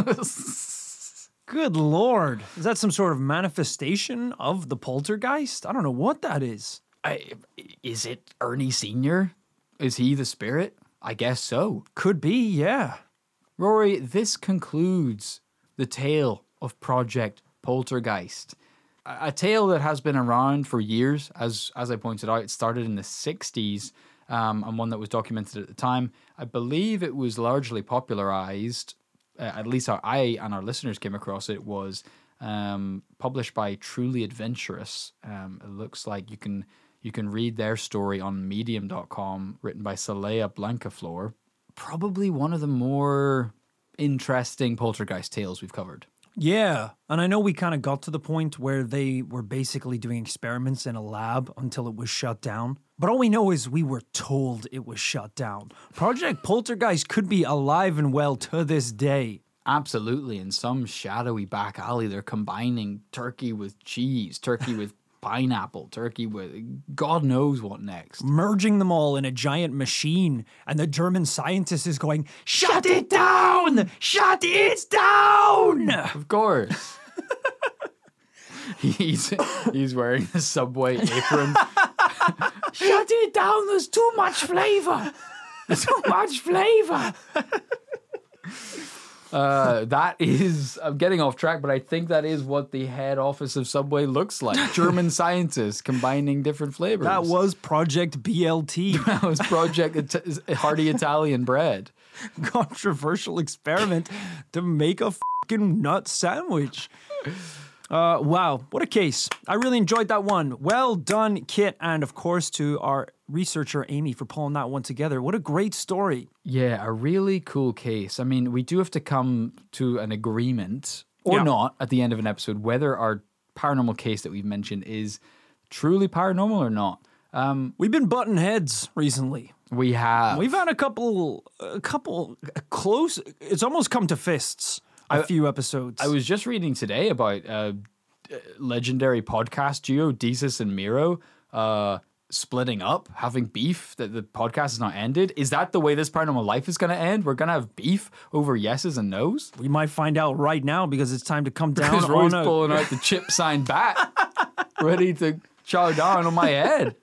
Good Lord. Is that some sort of manifestation of the poltergeist? I don't know what that is. I, is it Ernie Senior? Is he the spirit? I guess so. Could be, yeah. Rory, this concludes the tale of Project Poltergeist. A, a tale that has been around for years. As as I pointed out, it started in the sixties, um, and one that was documented at the time. I believe it was largely popularized, uh, at least our, I and our listeners came across it, was um, published by Truly Adventurous. Um, it looks like you can... You can read their story on medium dot com, written by Saleha Blancaflor. Probably one of the more interesting poltergeist tales we've covered. Yeah, and I know we kind of got to the point where they were basically doing experiments in a lab until it was shut down. But all we know is we were told it was shut down. Project Poltergeist could be alive and well to this day. Absolutely. In some shadowy back alley, they're combining turkey with cheese, turkey with pineapple, turkey with God knows what next. Merging them all in a giant machine, and the German scientist is going, "Shut it down! Shut it down!" Of course. he's he's wearing a Subway apron. "Shut it down, there's too much flavor. There's too much flavor." Uh, that is, I'm getting off track, but I think that is what the head office of Subway looks like. German scientists combining different flavors. That was Project B L T. That was Project It- Hearty Italian Bread. Controversial experiment to make a fucking nut sandwich. Uh, wow, what a case. I really enjoyed that one. Well done, Kit, and of course to our researcher, Amy, for pulling that one together. What a great story. Yeah, a really cool case. I mean, we do have to come to an agreement, or Yeah. not, at the end of an episode, whether our paranormal case that we've mentioned is truly paranormal or not. Um, We've been butting heads recently. we have... We've had a couple, a couple close, it's almost come to fists, a I- few episodes. I was just reading today about uh, legendary podcast duo Desus and Miro uh, splitting up, having beef, that the podcast has not ended. Is that the way this paranormal life is going to end? We're going to have beef over yeses and nos? we might find out right now because it's time to come down Because Roy's on a... pulling out the chip sign bat, ready to chow down on my head.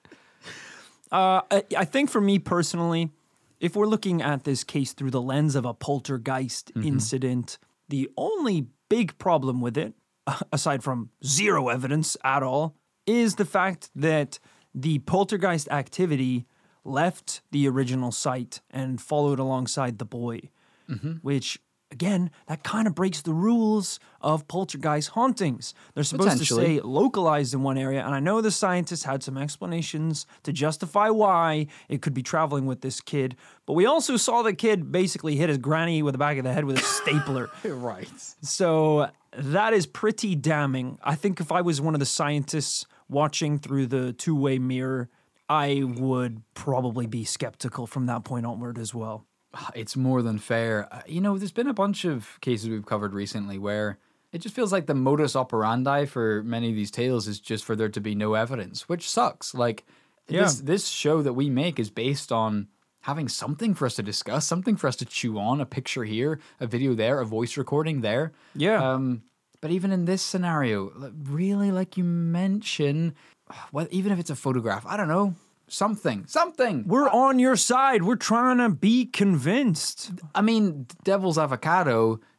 Uh, I, I think for me personally, if we're looking at this case through the lens of a poltergeist Mm-hmm. incident, the only big problem with it, aside from zero evidence at all, is the fact that the poltergeist activity left the original site and followed alongside the boy, Mm-hmm. which, again, that kind of breaks the rules of poltergeist hauntings. They're supposed to Potentially. stay localized in one area, and I know the scientists had some explanations to justify why it could be traveling with this kid, but we also saw the kid basically hit his granny with the back of the head with a stapler. Right. So that is pretty damning. I think if I was one of the scientists watching through the two-way mirror, I would probably be skeptical from that point onward as well. It's more than fair. Uh, You know, there's been a bunch of cases we've covered recently where it just feels like the modus operandi for many of these tales is just for there to be no evidence, which sucks. Like, Yeah. this, this show that we make is based on having something for us to discuss, something for us to chew on, a picture here, a video there, a voice recording there. Yeah. Um, but even in this scenario, like, really, like you mention, well, even if it's a photograph, I don't know, something, something. We're on your side. We're trying to be convinced. I mean, Devil's Avocado,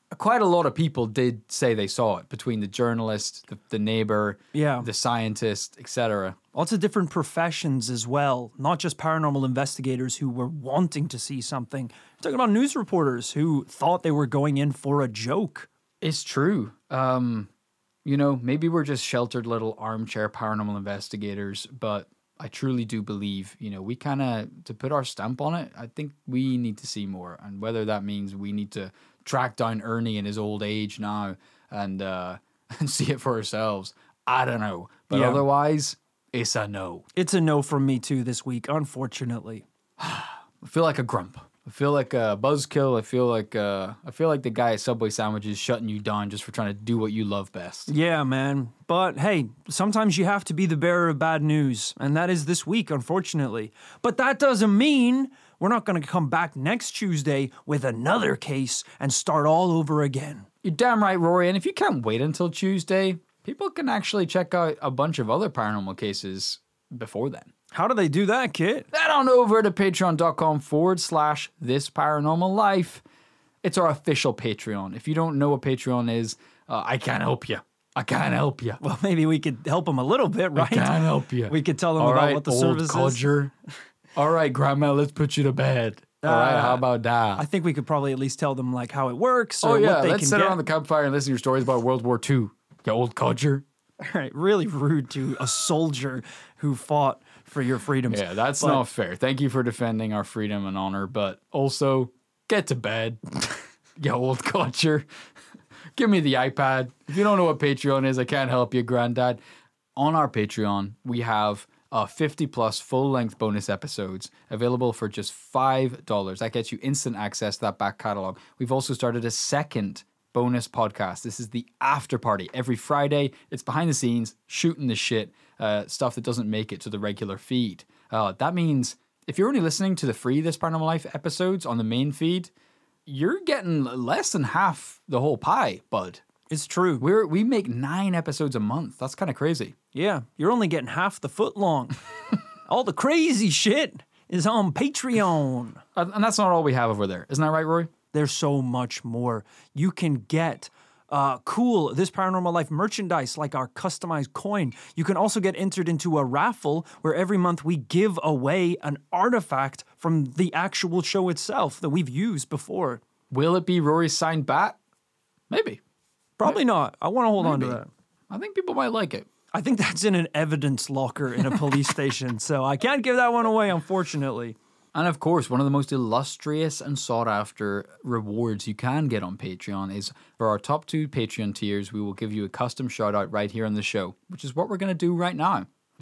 quite a lot of people did say they saw it, between the journalist, the, the neighbor, Yeah. the scientist, et cetera. Lots of different professions as well, not just paranormal investigators who were wanting to see something. We're talking about news reporters who thought they were going in for a joke. It's true. Um, you know, maybe we're just sheltered little armchair paranormal investigators, but I truly do believe, you know, we kind of, to put our stamp on it, I think we need to see more. And whether that means we need to track down Ernie in his old age now and uh, and see it for ourselves, I don't know. But Yeah. otherwise, it's a no. It's a no from me too this week, unfortunately. I feel like a grump. I feel like a buzzkill. I feel like uh, I feel like the guy at Subway Sandwiches shutting you down just for trying to do what you love best. Yeah, man. But hey, sometimes you have to be the bearer of bad news, and that is this week, unfortunately. But that doesn't mean we're not going to come back next Tuesday with another case and start all over again. You're damn right, Rory. And if you can't wait until Tuesday, people can actually check out a bunch of other paranormal cases before then. How do they do that, Kit? Head on over to patreon.com forward slash this paranormal life. It's our official Patreon. If you don't know what Patreon is, uh, I can't help you. I can't help you. Well, maybe we could help them a little bit, right? I can't help you. We could tell them All about right, what the old service is. codger. All right, Grandma, let's put you to bed. All right, Uh, how about that? I think we could probably at least tell them like how it works or oh, yeah, what they let's can sit get. around the campfire and listen to your stories about World War Two, you old codger. All right, really rude to a soldier who fought for your freedoms. Yeah, that's But- not fair. Thank you for defending our freedom and honor, but also get to bed, you old codger. Give me the iPad. If you don't know what Patreon is, I can't help you, Granddad. On our Patreon, we have uh, fifty plus full-length bonus episodes available for just five dollars. That gets you instant access to that back catalog. We've also started a second bonus podcast. This is the After Party. Every Friday, it's behind the scenes, shooting the shit, uh, stuff that doesn't make it to the regular feed. Uh, that means if you're only listening to the free This Paranormal Life episodes on the main feed, you're getting less than half the whole pie, bud. It's true. We're we make nine episodes a month. That's kind of crazy. Yeah, you're only getting half the foot long. All the crazy shit is on Patreon. And and that's not all we have over there. Isn't that right, Rory? There's so much more. You can get uh, cool This Paranormal Life merchandise like our customized coin. You can also get entered into a raffle where every month we give away an artifact from the actual show itself that we've used before. Will it be Rory's signed bat? Maybe. Probably not. I want to hold on to Maybe. that. I think people might like it. I think that's in an evidence locker in a police station, so I can't give that one away, unfortunately. And of course, one of the most illustrious and sought after rewards you can get on Patreon is for our top two Patreon tiers, we will give you a custom shout out right here on the show, which is what we're going to do right now.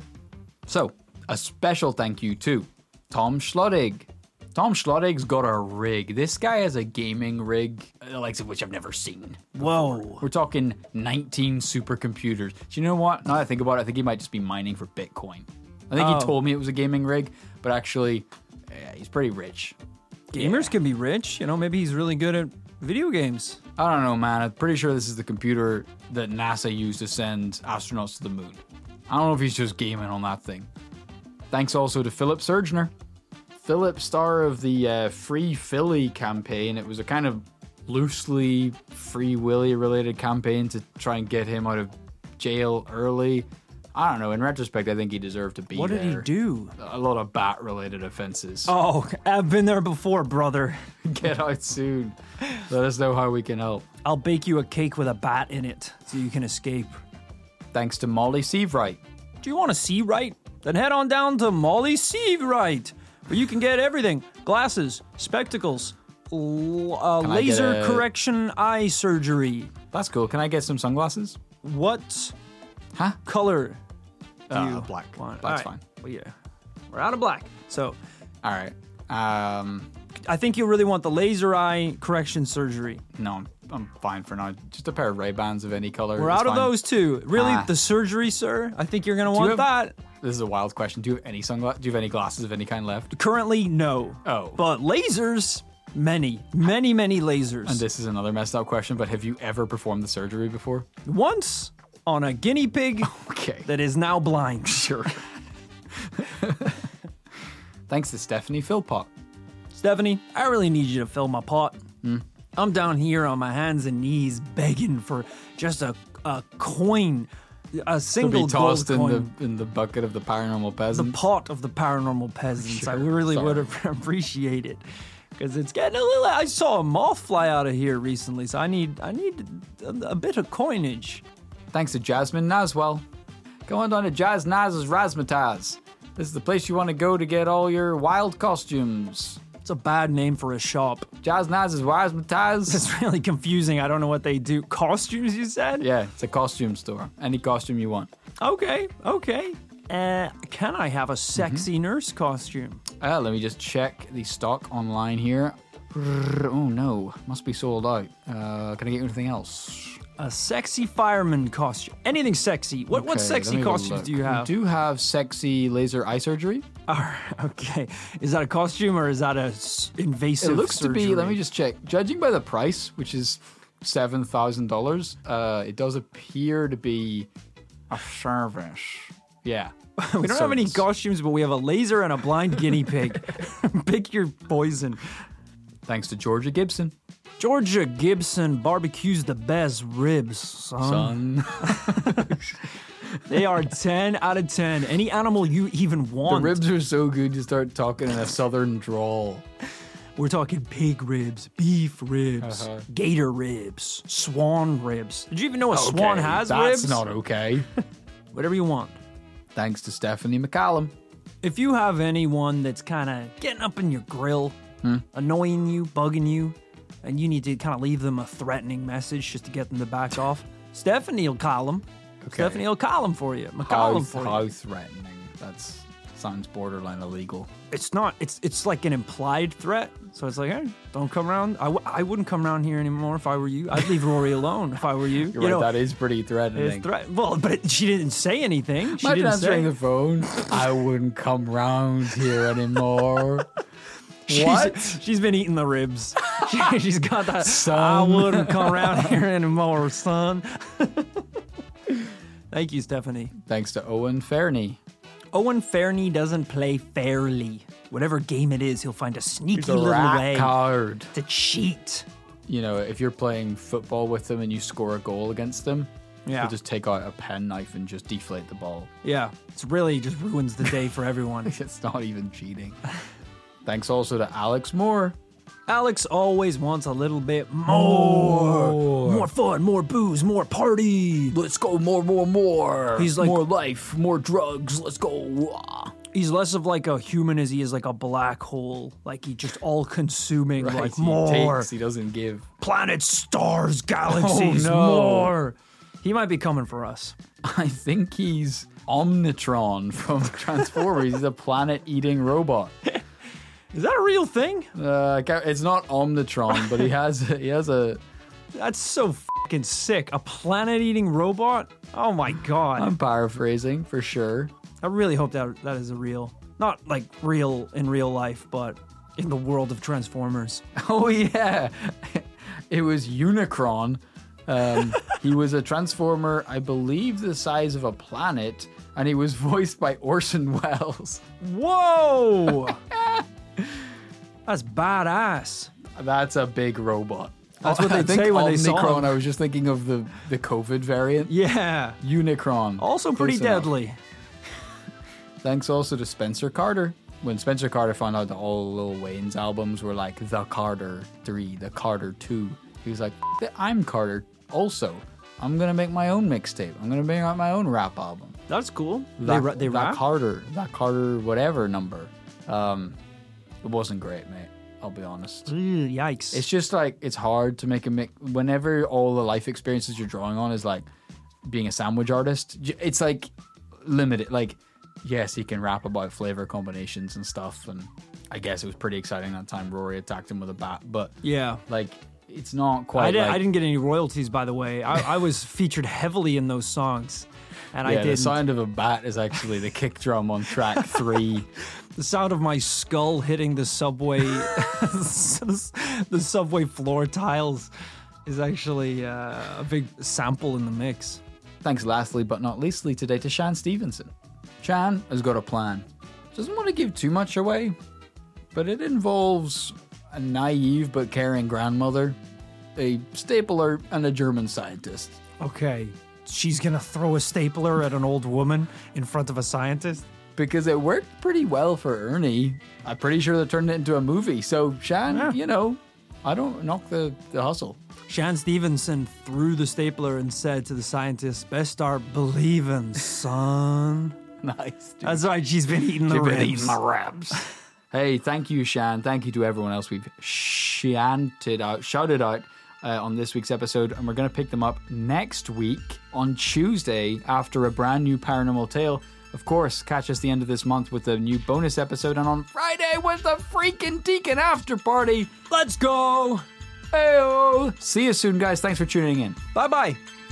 So, a special thank you to Tom Schlodig. Tom Schlodig's got a rig. This guy has a gaming rig, the likes of which I've never seen. Whoa. We're talking nineteen supercomputers. Do you know what? Now that I think about it, I think he might just be mining for Bitcoin. I think Oh. he told me it was a gaming rig, but actually, yeah, he's pretty rich. Gamers can be rich. You know, maybe he's really good at video games. I don't know, man. I'm pretty sure this is the computer that NASA used to send astronauts to the moon. I don't know if he's just gaming on that thing. Thanks also to Philip Surgener. Philip, star of the uh, Free Philly campaign. It was a kind of loosely Free Willy related campaign to try and get him out of jail early. I don't know. In retrospect, I think he deserved to be What did he there. do? A lot of bat related offenses. Oh, I've been there before, brother. Get out soon. Let us know how we can help. I'll bake you a cake with a bat in it so you can escape. Thanks to Molly Seavright. Do you want to see right? Then head on down to Molly Seavright, where you can get everything. Glasses, spectacles, l- uh, Can I get laser a- correction eye surgery. That's cool. Can I get some sunglasses? What Huh? color do Uh, you black. want? Black's All right. fine. Well, yeah. We're out of black. So All right. Um, I think you really want the laser eye correction surgery. no, I'm, I'm fine for now. Just a pair of Ray-Bans of any color. We're is out of fine. those two. Really, Ah. the surgery, sir? I think you're going to you want have- that. This is a wild question. Do you have any sunglasses? Do you have any glasses of any kind left? Currently, no. Oh. But lasers, many, many, many lasers. And this is another messed up question, but have you ever performed the surgery before? Once on a guinea pig Okay. that is now blind. Sure. Thanks to Stephanie Philpott. Stephanie, I really need you to fill my pot. I'm down here on my hands and knees begging for just a, a coin, a To single be tossed gold in coin. the in the bucket of the paranormal The peasants. pot of the paranormal peasants. I Sure, really would sorry. have appreciated because it's getting a little. I saw a moth fly out of here recently, so I need I need a, a bit of coinage. Thanks to Jasmine Naswell. Go on down to Jazz Naz's Razzmatazz. This is the place you want to go to get all your wild costumes. It's a bad name for a shop. Jazz Naz's Razzmatazz. It's really confusing. I don't know what they do. Costumes, you said? Yeah, it's a costume store. Any costume you want. Okay, okay. Uh, can I have a sexy Mm-hmm. nurse costume? Uh, let me just check the stock online here. Oh no, must be sold out. Uh, can I get you anything else? A sexy fireman costume. Anything sexy. What what Okay, sexy let me have a costumes look. do you have? We do have sexy laser eye surgery. Alright, okay. Is that a costume or is that a s- invasive It looks to be, surgery? let me just check. Judging by the price, which is seven thousand dollars, uh, it does appear to be a service. Yeah. We don't have any service. costumes, but we have a laser and a blind guinea pig. Pick your poison. Thanks to Georgia Gibson. Georgia Gibson barbecues the best ribs, son. Son. They are ten out of ten. Any animal you even The want. ribs are so good you start talking in a southern drawl. We're talking pig ribs, beef ribs, Uh-huh. gator ribs, swan ribs. Did you even know a swan Okay, has that's ribs? That's not okay. Whatever you want. Thanks to Stephanie McCallum. If you have anyone that's kind of getting up in your grill, Hmm? annoying you, bugging you, and you need to kind of leave them a threatening message just to get them to back off, Stephanie will call them. Okay. Stephanie will call them for you. How, McCall 'em for how you. threatening. That's sounds borderline illegal. It's not. It's it's like an implied threat. So it's like, hey, don't come around. I, w- I wouldn't come around here anymore if I were you. I'd leave Rory alone if I were you. You're you right, know, that is pretty it's threatening. threat. Well, but it, she didn't say anything. She Imagine didn't answering say. the phone. I wouldn't come round here anymore. She's, What? She's been eating the ribs. She, she's got that. Son. I wouldn't come around here anymore, son. Thank you, Stephanie. Thanks to Owen Fairney. Owen Fairney doesn't play fairly. Whatever game it is, he'll find a sneaky He's a little rat way card. to cheat. You know, if you're playing football with them and you score a goal against them, Yeah. he'll just take out a penknife and just deflate the ball. Yeah, it's really just ruins the day for everyone. It's not even cheating. Thanks also to Alex Moore. Alex always wants a little bit more. More. More fun, more booze, more party. Let's go more, more, more. He's like- more life, more drugs. Let's go. Ah. He's less of like a human as he is like a black hole. Like he just all consuming, Right, like he more. takes, he doesn't give. Planets, stars, galaxies, Oh, no. more. He might be coming for us. I think he's Omnitron from Transformers. He's a planet-eating robot. Is that a real thing? Uh, I can't- it's not Omnitron, but he has he has a. That's so fucking sick. A planet-eating robot? Oh my god. I'm paraphrasing for sure. I really hope that that is a real, not like real in real life, but in the world of Transformers. Oh yeah, it was Unicron. Um, he was a Transformer, I believe, the size of a planet, and he was voiced by Orson Welles. Whoa! That's badass. That's a big robot. That's what I they'd think say when they saw Omnicron, him. I was just thinking of the, the COVID variant. Yeah. Unicron. Also pretty Close enough. deadly. Thanks also to Spencer Carter. When Spencer Carter found out that all Lil Wayne's albums were like The Carter three, The Carter two, he was like, "F- it, I'm Carter also. I'm going to make my own mixtape. I'm going to bring out my own rap album. That's cool. That, they ra- they that rap? Carter, that Carter whatever number. Um, it wasn't great, mate. I'll be honest. Ugh, yikes. It's just like, it's hard to make a mix. Whenever all the life experiences you're drawing on is like being a sandwich artist, j- it's like limited. Like, yes, he can rap about flavor combinations and stuff. And I guess it was pretty exciting that time Rory attacked him with a bat. But yeah. like, it's not quite I, did, like... I didn't get any royalties, by the way. I, I was featured heavily in those songs. And I yeah, the didn't. sound of a bat is actually the kick drum on track three. The sound of my skull hitting the subway, the subway floor tiles, is actually uh, a big sample in the mix. Thanks lastly but not leastly today to Shan Stevenson. Shan has got a plan. Doesn't want to give too much away, but it involves a naive but caring grandmother a stapler, and a German scientist. Okay, she's gonna throw a stapler at an old woman in front of a scientist? Because it worked pretty well for Ernie. I'm pretty sure they turned it into a movie. So, Shan, Yeah. you know, I don't knock the, the hustle. Shan Stevenson threw the stapler and said to the scientist, best start believing, son. Nice. Dude. That's right, she's been eating the You've been ribs. eating my ribs. Hey, thank you, Shan. Thank you to everyone else we've shanted out, shouted out uh, on this week's episode. And we're going to pick them up next week on Tuesday after a brand new Paranormal Tale. Of course, catch us the end of this month with a new bonus episode. And on Friday with the freaking Deacon After Party. Let's go! Hey-oh. See you soon, guys. Thanks for tuning in. Bye-bye.